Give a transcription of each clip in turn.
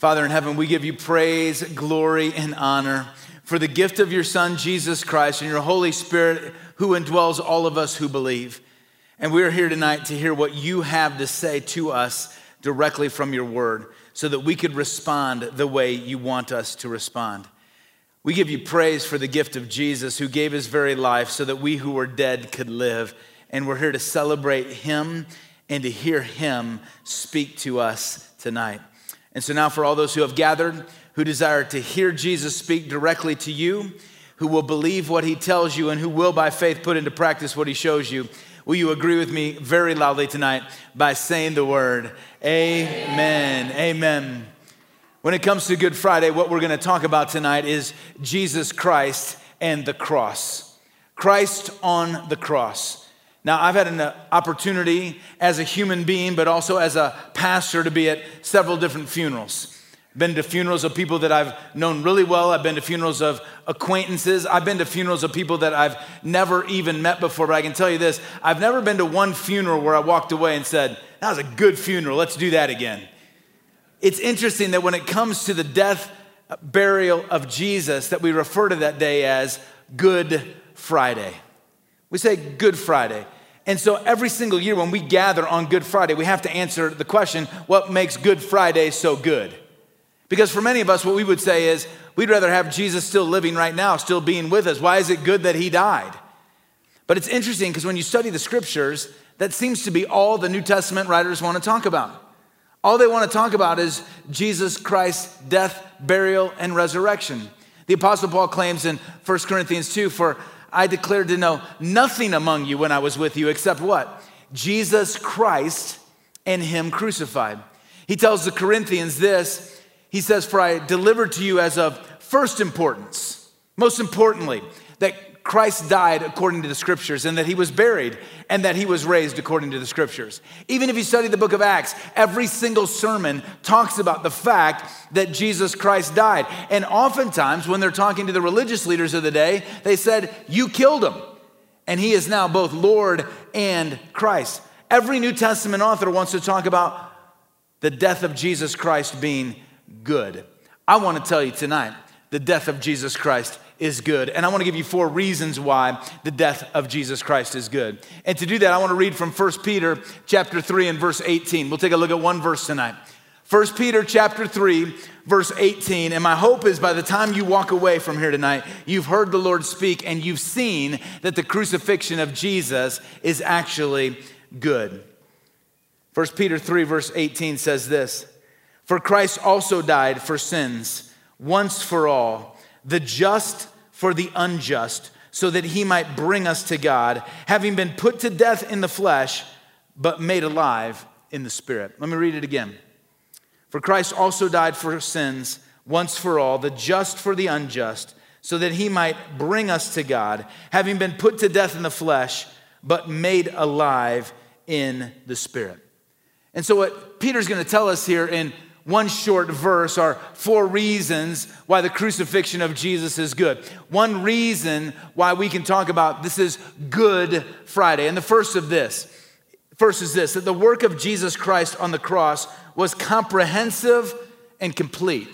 Father in heaven, we give you praise, glory, and honor for the gift of your Son, Jesus Christ, and your Holy Spirit who indwells all of us who believe. And we are here tonight to hear what you have to say to us directly from your word so that we could respond the way you want us to respond. We give you praise for the gift of Jesus who gave his very life so that we who were dead could live. And we're here to celebrate him and to hear him speak to us tonight. And so now for all those who have gathered, who desire to hear Jesus speak directly to you, who will believe what he tells you and who will by faith put into practice what he shows you, will you agree with me very loudly tonight by saying the word, amen, amen. When it comes to Good Friday, what we're going to talk about tonight is Jesus Christ and the cross. Christ on the cross. Now, I've had an opportunity as a human being, but also as a pastor to be at several different funerals. I've been to funerals of people that I've known really well. I've been to funerals of acquaintances. I've been to funerals of people that I've never even met before. But I can tell you this, I've never been to one funeral where I walked away and said, that was a good funeral, let's do that again. It's interesting that when it comes to the death, burial of Jesus, that we refer to that day as Good Friday. We say Good Friday. And so every single year when we gather on Good Friday, we have to answer the question, what makes Good Friday so good? Because for many of us, what we would say is, we'd rather have Jesus still living right now, still being with us. Why is it good that he died? But it's interesting because when you study the scriptures, that seems to be all the New Testament writers want to talk about. All they want to talk about is Jesus Christ's death, burial, and resurrection. The Apostle Paul claims in 1 Corinthians 2, for I declared to know nothing among you when I was with you except what? Jesus Christ and him crucified. He tells the Corinthians this, he says, for I delivered to you as of first importance, most importantly, that Christ died according to the scriptures and that he was buried and that he was raised according to the scriptures. Even if you study the book of Acts, every single sermon talks about the fact that Jesus Christ died. And oftentimes when they're talking to the religious leaders of the day, they said, you killed him. And he is now both Lord and Christ. Every New Testament author wants to talk about the death of Jesus Christ being good. I want to tell you tonight, the death of Jesus Christ is good. And I want to give you 4 reasons why the death of Jesus Christ is good. And to do that, I want to read from 1 Peter chapter 3 and verse 18. We'll take a look at one verse tonight. 1 Peter chapter 3, verse 18. And my hope is by the time you walk away from here tonight, you've heard the Lord speak and you've seen that the crucifixion of Jesus is actually good. 1 Peter 3, verse 18 says this, for Christ also died for sins once for all, the just for the unjust, so that he might bring us to God, having been put to death in the flesh, but made alive in the spirit. Let me read it again. For Christ also died for sins once for all, the just for the unjust, so that he might bring us to God, having been put to death in the flesh, but made alive in the spirit. And so what Peter's going to tell us here in one short verse are 4 reasons why the crucifixion of Jesus is good. One reason why we can talk about this is Good Friday. And the first is this, that the work of Jesus Christ on the cross was comprehensive and complete.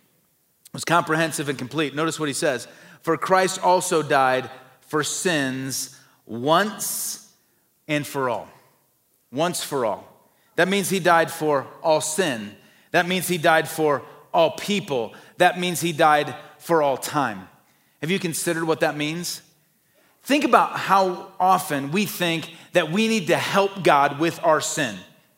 It was comprehensive and complete. Notice what he says. For Christ also died for sins once and for all. Once for all. That means he died for all sin. That means he died for all people. That means he died for all time. Have you considered what that means? Think about how often we think that we need to help God with our sin.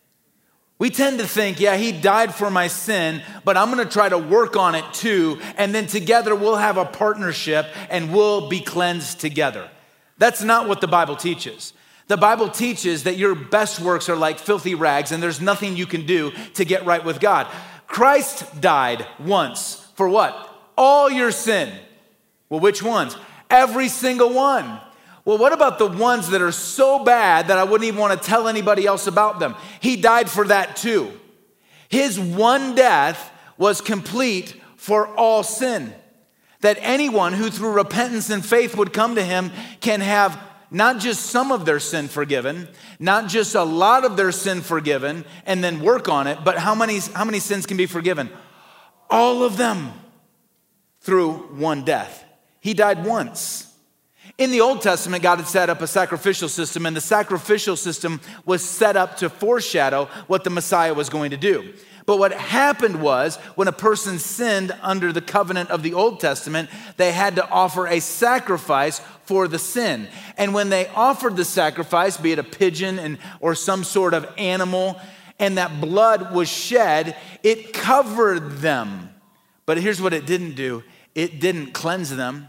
We tend to think, yeah, he died for my sin, but I'm going to try to work on it too, and then together we'll have a partnership and we'll be cleansed together. That's not what the Bible teaches. The Bible teaches that your best works are like filthy rags and there's nothing you can do to get right with God. Christ died once for what? All your sin. Well, which ones? Every single one. Well, what about the ones that are so bad that I wouldn't even want to tell anybody else about them? He died for that too. His one death was complete for all sin. That anyone who through repentance and faith would come to him can have not just some of their sin forgiven, not just a lot of their sin forgiven and then work on it, but how many sins can be forgiven? All of them through one death. He died once. In the Old Testament, God had set up a sacrificial system, and the sacrificial system was set up to foreshadow what the Messiah was going to do. But what happened was, when a person sinned under the covenant of the Old Testament, they had to offer a sacrifice for the sin. And when they offered the sacrifice, be it a pigeon or some sort of animal, and that blood was shed, it covered them. But here's what it didn't do. It didn't cleanse them.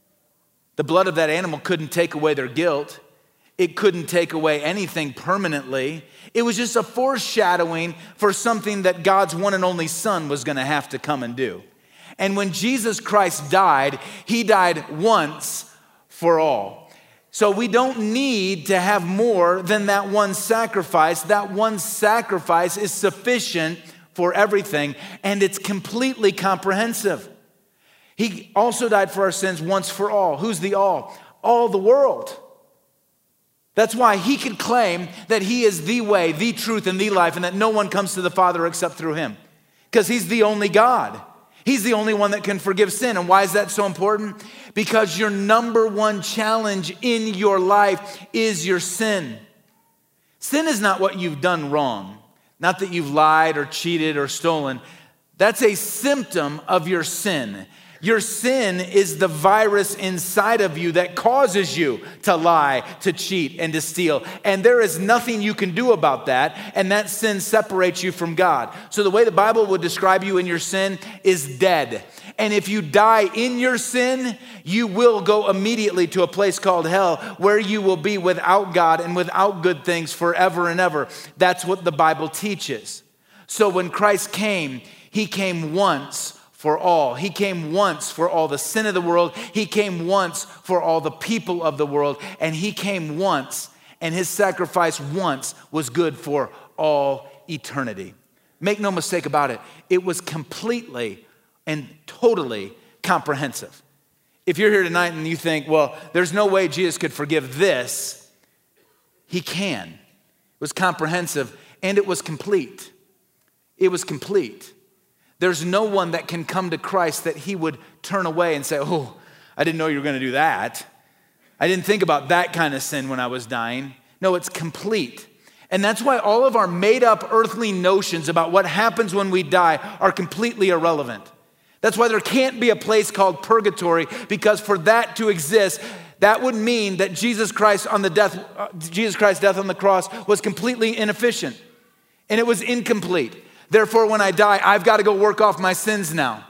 The blood of that animal couldn't take away their guilt. It couldn't take away anything permanently. It was just a foreshadowing for something that God's one and only Son was going to have to come and do. And when Jesus Christ died, he died once for all. So we don't need to have more than that one sacrifice. That one sacrifice is sufficient for everything, and it's completely comprehensive. He also died for our sins once for all. Who's the all? All the world. That's why he could claim that he is the way, the truth, and the life, and that no one comes to the Father except through him. Because he's the only God. He's the only one that can forgive sin. And why is that so important? Because your number one challenge in your life is your sin. Sin is not what you've done wrong. Not that you've lied or cheated or stolen. That's a symptom of your sin. Your sin is the virus inside of you that causes you to lie, to cheat, and to steal. And there is nothing you can do about that, and that sin separates you from God. So the way the Bible would describe you in your sin is dead. And if you die in your sin, you will go immediately to a place called hell, where you will be without God and without good things forever and ever. That's what the Bible teaches. So when Christ came, he came once for all. He came once for all the sin of the world. He came once for all the people of the world. And he came once, and his sacrifice once was good for all eternity. Make no mistake about it. It was completely and totally comprehensive. If you're here tonight and you think, well, there's no way Jesus could forgive this, he can. It was comprehensive, and it was complete. It was complete. There's no one that can come to Christ that he would turn away and say, oh, I didn't know you were going to do that. I didn't think about that kind of sin when I was dying. No, it's complete. And that's why all of our made up earthly notions about what happens when we die are completely irrelevant. That's why there can't be a place called purgatory, because for that to exist, that would mean that Jesus Christ's death on the cross was completely inefficient, and it was incomplete. Therefore, when I die, I've got to go work off my sins now.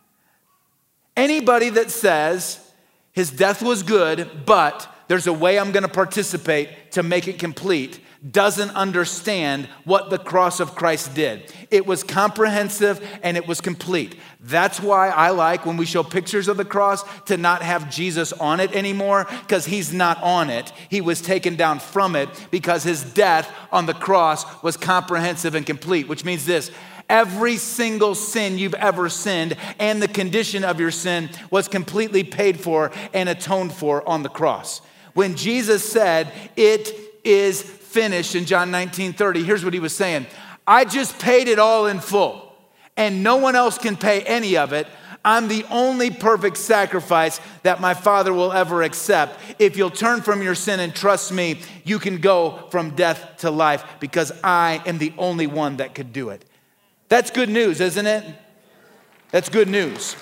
Anybody that says his death was good, but there's a way I'm going to participate to make it complete, doesn't understand what the cross of Christ did. It was comprehensive and it was complete. That's why I like, when we show pictures of the cross, to not have Jesus on it anymore, because he's not on it. He was taken down from it because his death on the cross was comprehensive and complete, which means this: every single sin you've ever sinned and the condition of your sin was completely paid for and atoned for on the cross. When Jesus said, "It is finished," in John 19:30, here's what he was saying: I just paid it all in full, and no one else can pay any of it. I'm the only perfect sacrifice that my Father will ever accept. If you'll turn from your sin and trust me, you can go from death to life, because I am the only one that could do it. That's good news, isn't it? That's good news.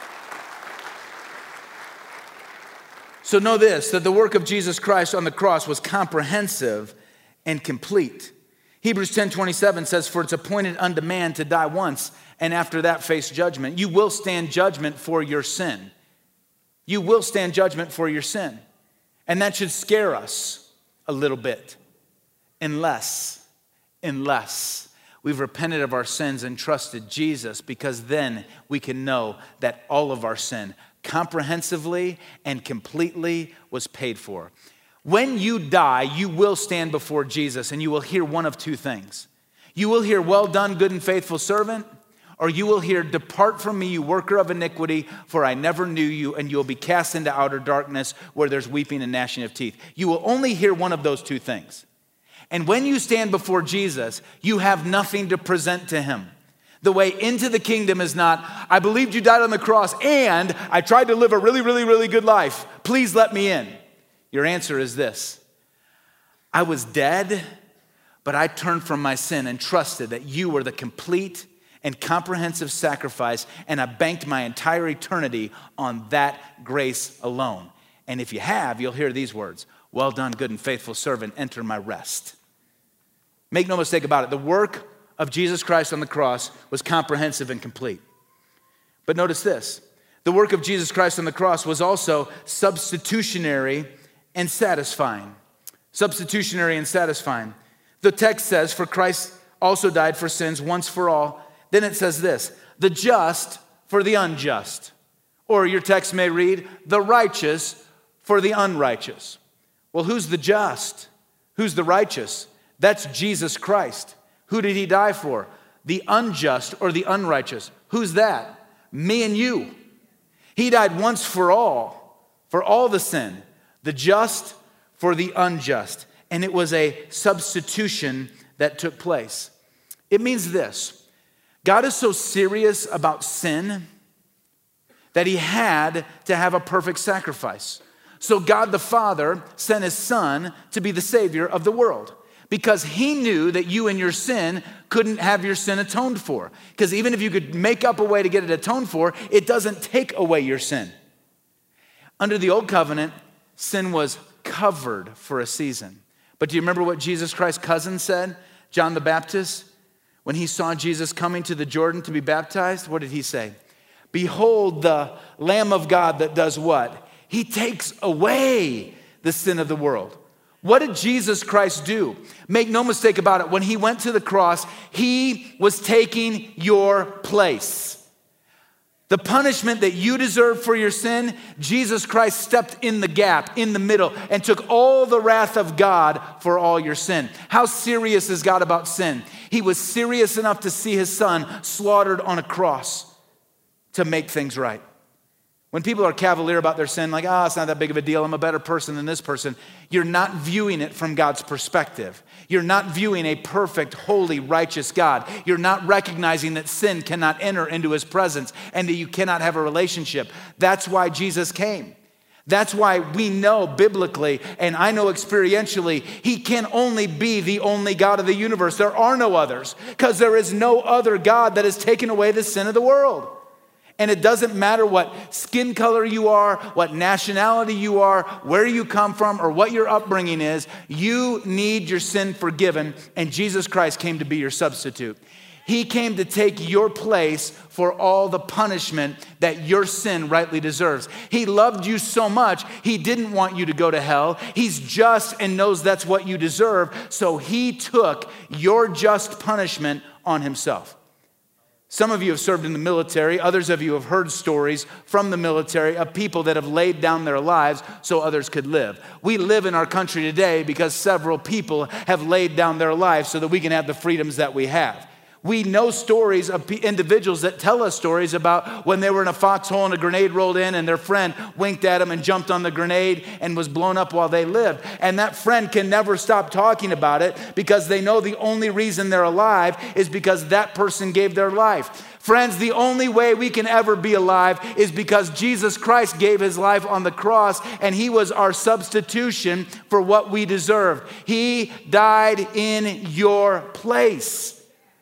So know this, that the work of Jesus Christ on the cross was comprehensive and complete. Hebrews 10:27 says, "For it's appointed unto man to die once, and after that face judgment." You will stand judgment for your sin. You will stand judgment for your sin. And that should scare us a little bit. Unless we've repented of our sins and trusted Jesus, because then we can know that all of our sin comprehensively and completely was paid for. When you die, you will stand before Jesus, and you will hear one of two things. You will hear, "Well done, good and faithful servant," or you will hear, "Depart from me, you worker of iniquity, for I never knew you," and you will be cast into outer darkness where there's weeping and gnashing of teeth. You will only hear one of those two things. And when you stand before Jesus, you have nothing to present to him. The way into the kingdom is not, I believed you died on the cross and I tried to live a really, really, really good life. Please let me in. Your answer is this: I was dead, but I turned from my sin and trusted that you were the complete and comprehensive sacrifice, and I banked my entire eternity on that grace alone. And if you have, you'll hear these words: well done, good and faithful servant, enter my rest. Make no mistake about it, the work of Jesus Christ on the cross was comprehensive and complete. But notice this: the work of Jesus Christ on the cross was also substitutionary and satisfying. Substitutionary and satisfying. The text says, for Christ also died for sins once for all. Then it says this: the just for the unjust. Or your text may read, the righteous for the unrighteous. Well, who's the just? Who's the righteous? That's Jesus Christ. Who did he die for? The unjust or the unrighteous. Who's that? Me and you. He died once for all the sin, the just for the unjust. And it was a substitution that took place. It means this: God is so serious about sin that he had to have a perfect sacrifice. So God the Father sent his Son to be the Savior of the world, because he knew that you and your sin couldn't have your sin atoned for. Because even if you could make up a way to get it atoned for, it doesn't take away your sin. Under the old covenant, sin was covered for a season. But do you remember what Jesus Christ's cousin said, John the Baptist? When he saw Jesus coming to the Jordan to be baptized, what did he say? Behold the Lamb of God that does what? He takes away the sin of the world. What did Jesus Christ do? Make no mistake about it. When he went to the cross, he was taking your place. The punishment that you deserve for your sin, Jesus Christ stepped in the gap, in the middle, and took all the wrath of God for all your sin. How serious is God about sin? He was serious enough to see his Son slaughtered on a cross to make things right. When people are cavalier about their sin, like, it's not that big of a deal, I'm a better person than this person, you're not viewing it from God's perspective. You're not viewing a perfect, holy, righteous God. You're not recognizing that sin cannot enter into his presence and that you cannot have a relationship. That's why Jesus came. That's why we know biblically, and I know experientially, he can only be the only God of the universe. There are no others, because there is no other God that has taken away the sin of the world. And it doesn't matter what skin color you are, what nationality you are, where you come from, or what your upbringing is. You need your sin forgiven, and Jesus Christ came to be your substitute. He came to take your place for all the punishment that your sin rightly deserves. He loved you so much, he didn't want you to go to hell. He's just and knows that's what you deserve, so he took your just punishment on himself. Some of you have served in the military. Others of you have heard stories from the military of people that have laid down their lives so others could live. We live in our country today because several people have laid down their lives so that we can have the freedoms that we have. We know stories of individuals that tell us stories about when they were in a foxhole and a grenade rolled in and their friend winked at them and jumped on the grenade and was blown up while they lived. And that friend can never stop talking about it because they know the only reason they're alive is because that person gave their life. Friends, the only way we can ever be alive is because Jesus Christ gave his life on the cross, and he was our substitution for what we deserved. He died in your place.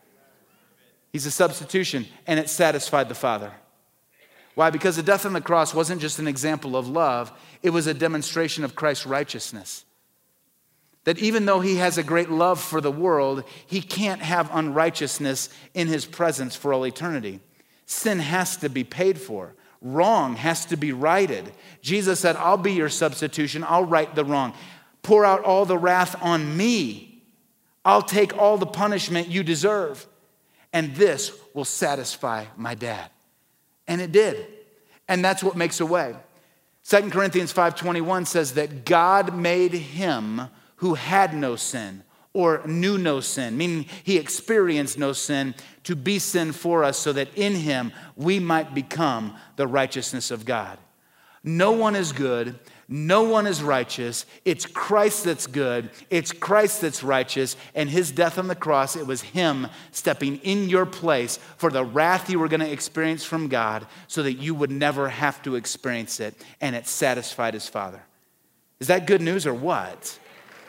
He's a substitution, and it satisfied the Father. Why? Because the death on the cross wasn't just an example of love, it was a demonstration of Christ's righteousness. That even though he has a great love for the world, he can't have unrighteousness in his presence for all eternity. Sin has to be paid for. Wrong has to be righted. Jesus said, I'll be your substitution. I'll right the wrong. Pour out all the wrath on me. I'll take all the punishment you deserve. And this will satisfy my dad. And it did. And that's what makes a way. 2 Corinthians 5:21 says that God made him who had no sin or knew no sin, meaning he experienced no sin, to be sin for us so that in him we might become the righteousness of God. No one is good. No one is righteous. It's Christ that's good. It's Christ that's righteous. And his death on the cross, it was him stepping in your place for the wrath you were going to experience from God so that you would never have to experience it. And it satisfied his Father. Is that good news or what?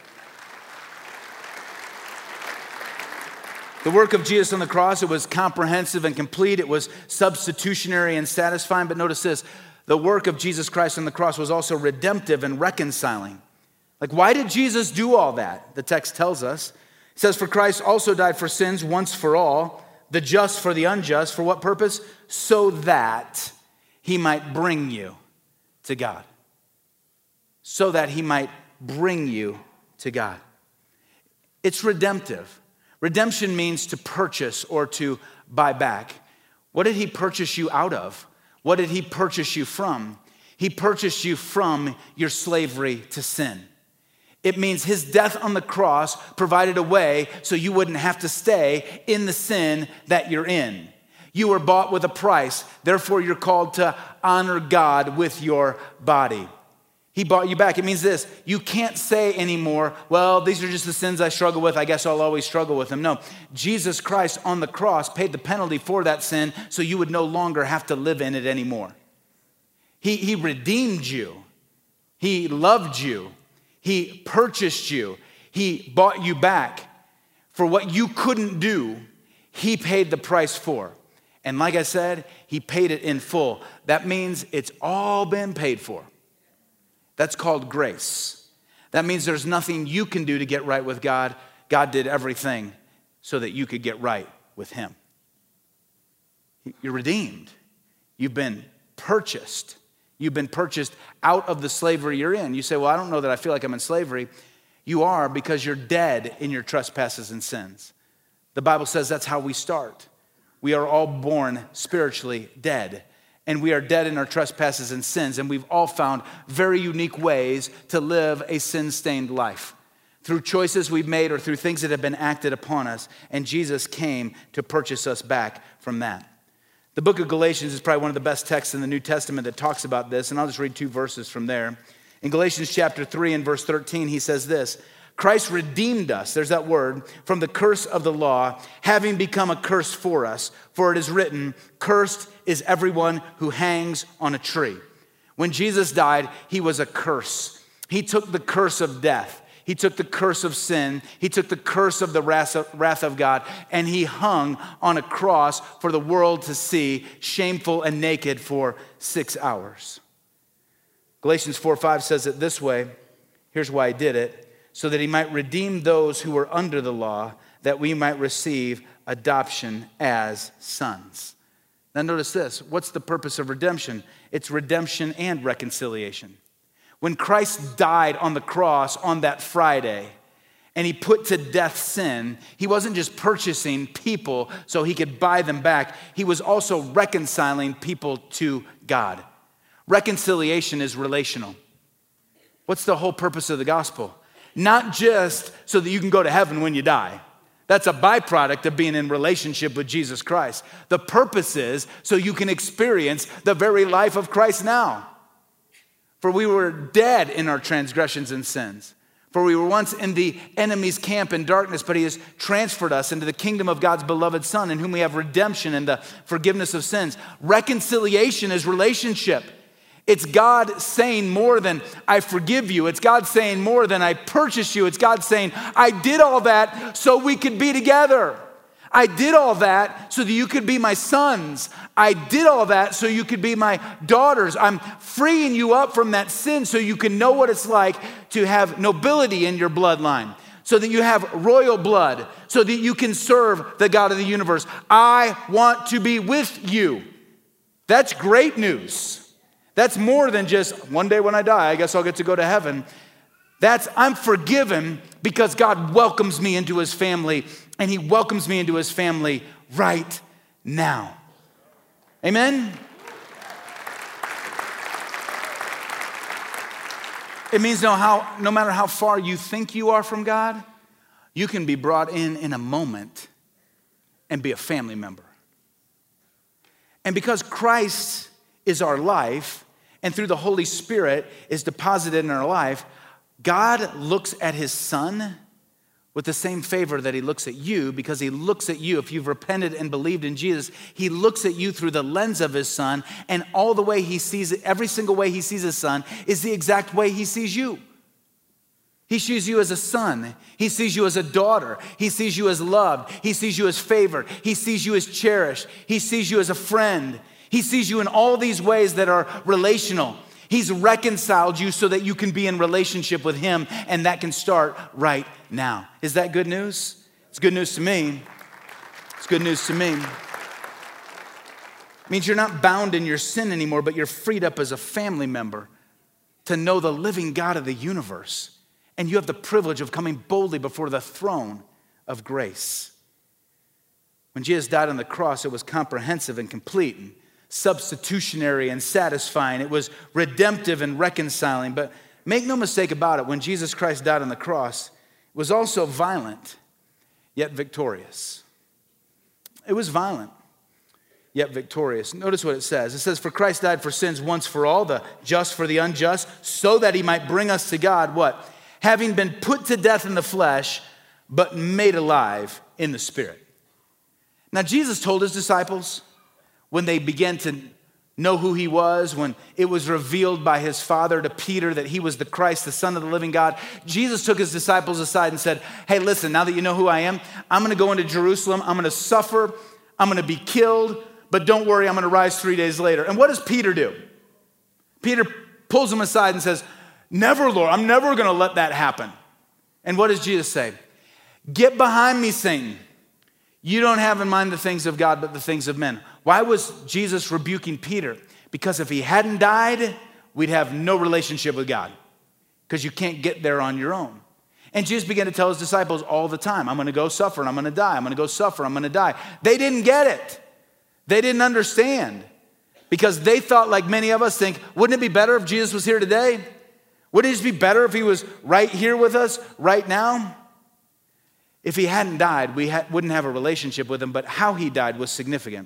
The work of Jesus on the cross, it was comprehensive and complete. It was substitutionary and satisfying. But notice this, the work of Jesus Christ on the cross was also redemptive and reconciling. Like, why did Jesus do all that? The text tells us. It says, for Christ also died for sins once for all, the just for the unjust. For what purpose? So that he might bring you to God. So that he might bring you to God. It's redemptive. Redemption means to purchase or to buy back. What did he purchase you out of? What did he purchase you from? He purchased you from your slavery to sin. It means his death on the cross provided a way so you wouldn't have to stay in the sin that you're in. You were bought with a price. Therefore, you're called to honor God with your body. He bought you back. It means this, you can't say anymore, well, these are just the sins I struggle with. I guess I'll always struggle with them. No, Jesus Christ on the cross paid the penalty for that sin so you would no longer have to live in it anymore. He redeemed you. He loved you. He purchased you. He bought you back. For what you couldn't do, he paid the price for. And like I said, he paid it in full. That means it's all been paid for. That's called grace. That means there's nothing you can do to get right with God. God did everything so that you could get right with him. You're redeemed. You've been purchased. You've been purchased out of the slavery you're in. You say, well, I don't know that I feel like I'm in slavery. You are, because you're dead in your trespasses and sins. The Bible says that's how we start. We are all born spiritually dead. And we are dead in our trespasses and sins. And we've all found very unique ways to live a sin-stained life through choices we've made or through things that have been acted upon us. And Jesus came to purchase us back from that. The book of Galatians is probably one of the best texts in the New Testament that talks about this. And I'll just read 2 verses from there. In Galatians chapter 3 and verse 13, he says this, Christ redeemed us, there's that word, from the curse of the law, having become a curse for us. For it is written, cursed is everyone who hangs on a tree. When Jesus died, he was a curse. He took the curse of death. He took the curse of sin. He took the curse of the wrath of God, and he hung on a cross for the world to see, shameful and naked for 6 hours. Galatians 4:5 says it this way. Here's why he did it. So that he might redeem those who were under the law, that we might receive adoption as sons. Now notice this. What's the purpose of redemption? It's redemption and reconciliation. When Christ died on the cross on that Friday, and he put to death sin, he wasn't just purchasing people so he could buy them back. He was also reconciling people to God. Reconciliation is relational. What's the whole purpose of the gospel? Not just so that you can go to heaven when you die. That's a byproduct of being in relationship with Jesus Christ. The purpose is so you can experience the very life of Christ now. For we were dead in our transgressions and sins. For we were once in the enemy's camp in darkness, but he has transferred us into the kingdom of God's beloved Son, in whom we have redemption and the forgiveness of sins. Reconciliation is relationship. It's God saying more than I forgive you. It's God saying more than I purchase you. It's God saying, I did all that so we could be together. I did all that so that you could be my sons. I did all that so you could be my daughters. I'm freeing you up from that sin so you can know what it's like to have nobility in your bloodline, so that you have royal blood, so that you can serve the God of the universe. I want to be with you. That's great news. That's more than just one day when I die, I guess I'll get to go to heaven. I'm forgiven because God welcomes me into his family, and he welcomes me into his family right now. Amen? It means no matter how far you think you are from God, you can be brought in a moment and be a family member. And because Christ is our life, and through the Holy Spirit is deposited in our life, God looks at his Son with the same favor that he looks at you, because he looks at you, if you've repented and believed in Jesus, he looks at you through the lens of his Son, and all the way he sees it, every single way he sees his Son is the exact way he sees you. He sees you as a son. He sees you as a daughter. He sees you as loved. He sees you as favored. He sees you as cherished. He sees you as a friend. He sees you in all these ways that are relational. He's reconciled you so that you can be in relationship with him, and that can start right now. Is that good news? It's good news to me. It's good news to me. It means you're not bound in your sin anymore, but you're freed up as a family member to know the living God of the universe. And you have the privilege of coming boldly before the throne of grace. When Jesus died on the cross, it was comprehensive and complete, and substitutionary and satisfying. It was redemptive and reconciling. But make no mistake about it, when Jesus Christ died on the cross, it was also violent, yet victorious. It was violent, yet victorious. Notice what it says. It says, for Christ died for sins once for all, the just for the unjust, so that he might bring us to God, what? Having been put to death in the flesh, but made alive in the Spirit. Now, Jesus told his disciples, when they began to know who he was, when it was revealed by his Father to Peter that he was the Christ, the Son of the living God, Jesus took his disciples aside and said, hey, listen, now that you know who I am, I'm going to go into Jerusalem. I'm going to suffer. I'm going to be killed. But don't worry, I'm going to rise 3 days later. And what does Peter do? Peter pulls him aside and says, never, Lord, I'm never going to let that happen. And what does Jesus say? Get behind me, Satan. You don't have in mind the things of God, but the things of men. Why was Jesus rebuking Peter? Because if he hadn't died, we'd have no relationship with God, because you can't get there on your own. And Jesus began to tell his disciples all the time, I'm going to go suffer and I'm going to die. I'm going to go suffer, I'm going to die. They didn't get it. They didn't understand, because they thought, like many of us think, wouldn't it be better if Jesus was here today? Wouldn't it just be better if he was right here with us right now? If he hadn't died, we wouldn't have a relationship with him, but how he died was significant.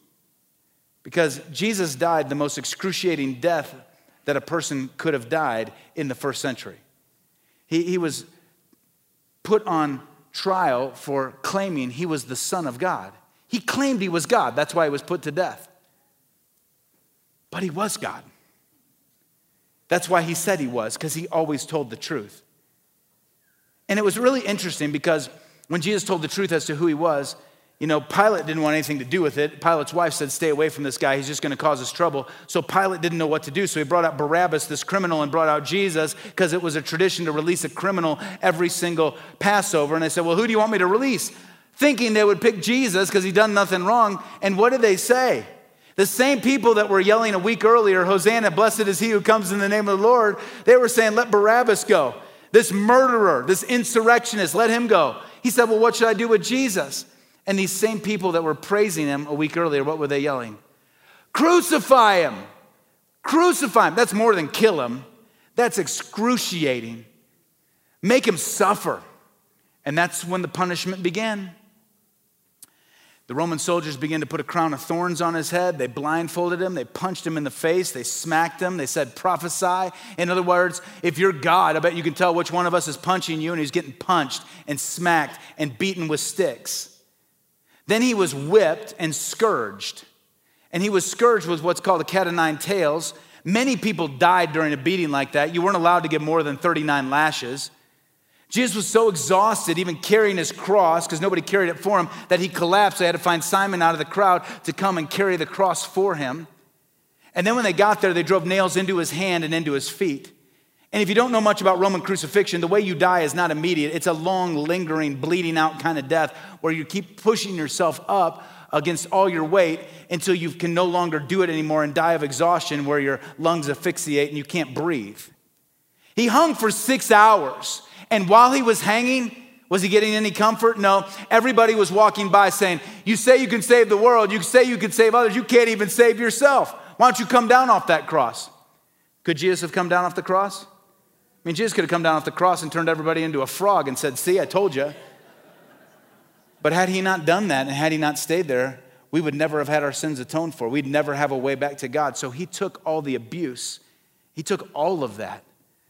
Because Jesus died the most excruciating death that a person could have died in the first century. He was put on trial for claiming he was the Son of God. He claimed he was God. That's why he was put to death. But he was God. That's why he said he was, because he always told the truth. And it was really interesting, because when Jesus told the truth as to who he was, you know, Pilate didn't want anything to do with it. Pilate's wife said, stay away from this guy. He's just going to cause us trouble. So Pilate didn't know what to do. So he brought out Barabbas, this criminal, and brought out Jesus, because it was a tradition to release a criminal every single Passover. And they said, well, who do you want me to release? Thinking they would pick Jesus because he'd done nothing wrong. And what did they say? The same people that were yelling a week earlier, Hosanna, blessed is he who comes in the name of the Lord, they were saying, let Barabbas go. This murderer, this insurrectionist, let him go. He said, well, what should I do with Jesus? And these same people that were praising him a week earlier, what were they yelling? Crucify him. Crucify him. That's more than kill him. That's excruciating. Make him suffer. And that's when the punishment began. The Roman soldiers began to put a crown of thorns on his head. They blindfolded him. They punched him in the face. They smacked him. They said, prophesy. In other words, if you're God, I bet you can tell which one of us is punching you. And he's getting punched and smacked and beaten with sticks. Then he was whipped and scourged. And he was scourged with what's called a cat o' nine tails. Many people died during a beating like that. You weren't allowed to get more than 39 lashes. Jesus was so exhausted, even carrying his cross, because nobody carried it for him, that he collapsed. They had to find Simon out of the crowd to come and carry the cross for him. And then when they got there, they drove nails into his hand and into his feet. And if you don't know much about Roman crucifixion, the way you die is not immediate. It's a long, lingering, bleeding out kind of death where you keep pushing yourself up against all your weight until you can no longer do it anymore and die of exhaustion, where your lungs asphyxiate and you can't breathe. He hung for 6 hours. And while he was hanging, was he getting any comfort? No. Everybody was walking by saying, you say you can save the world. You say you can save others. You can't even save yourself. Why don't you come down off that cross? Could Jesus have come down off the cross? I mean, Jesus could have come down off the cross and turned everybody into a frog and said, see, I told you. But had he not done that, and had he not stayed there, we would never have had our sins atoned for. We'd never have a way back to God. So he took all the abuse. He took all of that.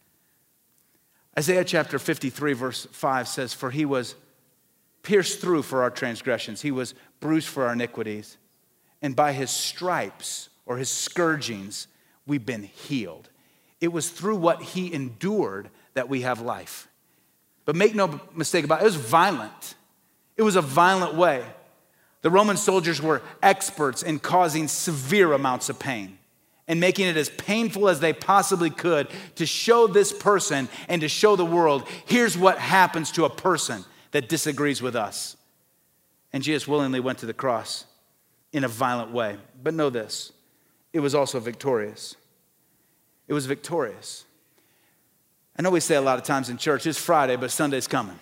Isaiah chapter 53 verse 5 says, for he was pierced through for our transgressions. He was bruised for our iniquities. And by his stripes or his scourgings, we've been healed. It was through what he endured that we have life. But make no mistake about it, it was violent. It was a violent way. The Roman soldiers were experts in causing severe amounts of pain and making it as painful as they possibly could to show this person and to show the world, here's what happens to a person that disagrees with us. And Jesus willingly went to the cross in a violent way. But know this, it was also victorious. It was victorious. I know we say a lot of times in church, it's Friday, but Sunday's coming.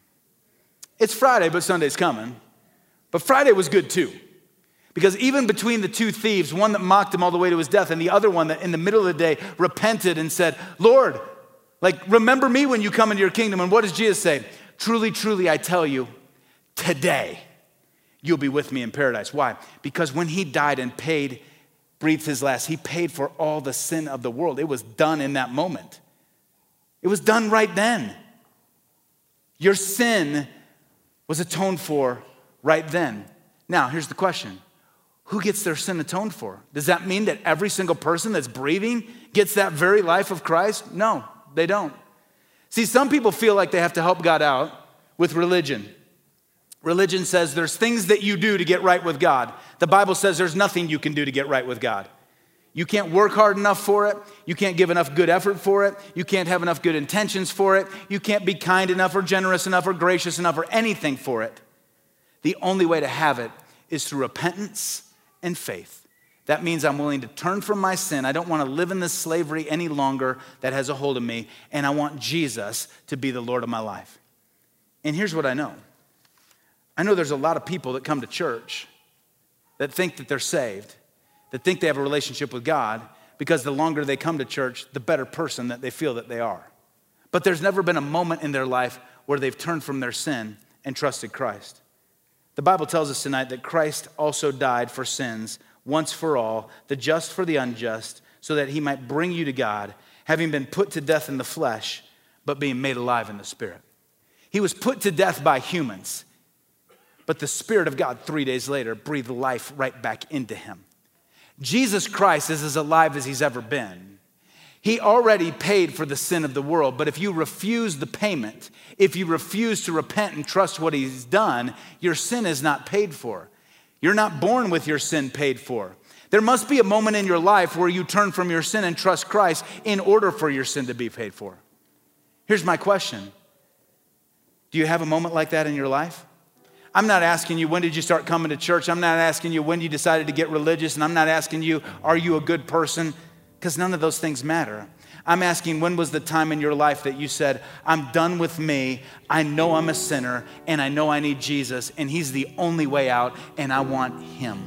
It's Friday, but Sunday's coming. But Friday was good too. Because even between the two thieves, one that mocked him all the way to his death and the other one that in the middle of the day repented and said, Lord, remember me when you come into your kingdom. And what does Jesus say? Truly, truly, I tell you, today you'll be with me in paradise. Why? Because when he died and breathed his last, he paid for all the sin of the world. It was done in that moment. It was done right then. Your sin was atoned for right then. Now, here's the question. Who gets their sin atoned for? Does that mean that every single person that's breathing gets that very life of Christ? No, they don't. See, some people feel like they have to help God out with religion. Religion says there's things that you do to get right with God. The Bible says there's nothing you can do to get right with God. You can't work hard enough for it. You can't give enough good effort for it. You can't have enough good intentions for it. You can't be kind enough or generous enough or gracious enough or anything for it. The only way to have it is through repentance and faith. That means I'm willing to turn from my sin. I don't want to live in this slavery any longer that has a hold of me, and I want Jesus to be the Lord of my life. And here's what I know. I know there's a lot of people that come to church that think that they're saved, that think they have a relationship with God, because the longer they come to church, the better person that they feel that they are. But there's never been a moment in their life where they've turned from their sin and trusted Christ. The Bible tells us tonight that Christ also died for sins once for all, the just for the unjust, so that he might bring you to God, having been put to death in the flesh, but being made alive in the spirit. He was put to death by humans, but the Spirit of God 3 days later breathed life right back into him. Jesus Christ is as alive as he's ever been. He already paid for the sin of the world, but if you refuse the payment, if you refuse to repent and trust what he's done, your sin is not paid for. You're not born with your sin paid for. There must be a moment in your life where you turn from your sin and trust Christ in order for your sin to be paid for. Here's my question. Do you have a moment like that in your life? I'm not asking you, when did you start coming to church? I'm not asking you, when you decided to get religious. And I'm not asking you, are you a good person? Because none of those things matter. I'm asking, when was the time in your life that you said, I'm done with me, I know I'm a sinner, and I know I need Jesus, and he's the only way out, and I want him.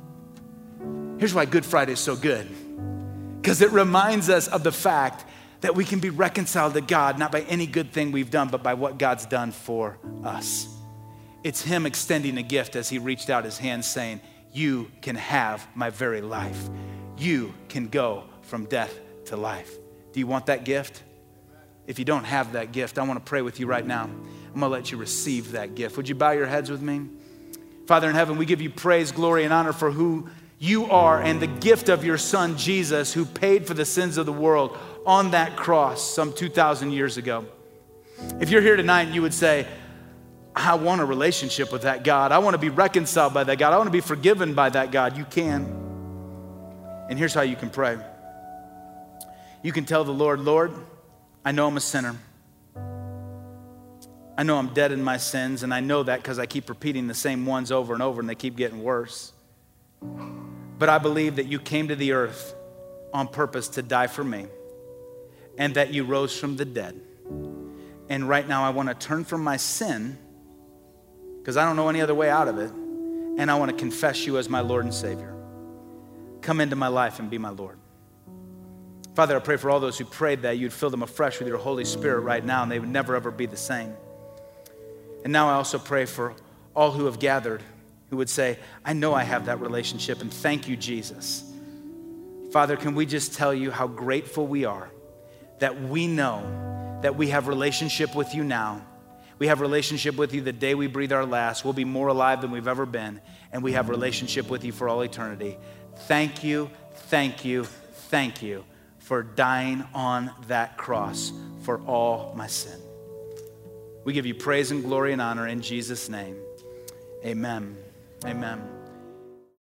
Here's why Good Friday is so good. Because it reminds us of the fact that we can be reconciled to God, not by any good thing we've done, but by what God's done for us. It's him extending a gift as he reached out his hand saying, you can have my very life. You can go from death to life. Do you want that gift? If you don't have that gift, I want to pray with you right now. I'm going to let you receive that gift. Would you bow your heads with me? Father in heaven, we give you praise, glory, and honor for who you are and the gift of your son, Jesus, who paid for the sins of the world on that cross some 2,000 years ago. If you're here tonight and you would say, I want a relationship with that God. I want to be reconciled by that God. I want to be forgiven by that God. You can. And here's how you can pray. You can tell the Lord, Lord, I know I'm a sinner. I know I'm dead in my sins, and I know that because I keep repeating the same ones over and over, and they keep getting worse. But I believe that you came to the earth on purpose to die for me, and that you rose from the dead. And right now I want to turn from my sin, because I don't know any other way out of it, and I want to confess you as my Lord and Savior. Come into my life and be my Lord. Father, I pray for all those who prayed that you'd fill them afresh with your Holy Spirit right now, and they would never, ever be the same. And now I also pray for all who have gathered who would say, I know I have that relationship, and thank you, Jesus. Father, can we just tell you how grateful we are that we know that we have relationship with you now. We have relationship with you the day we breathe our last. We'll be more alive than we've ever been, and we have relationship with you for all eternity. Thank you, thank you, thank you for dying on that cross for all my sin. We give you praise and glory and honor in Jesus' name. Amen. Amen.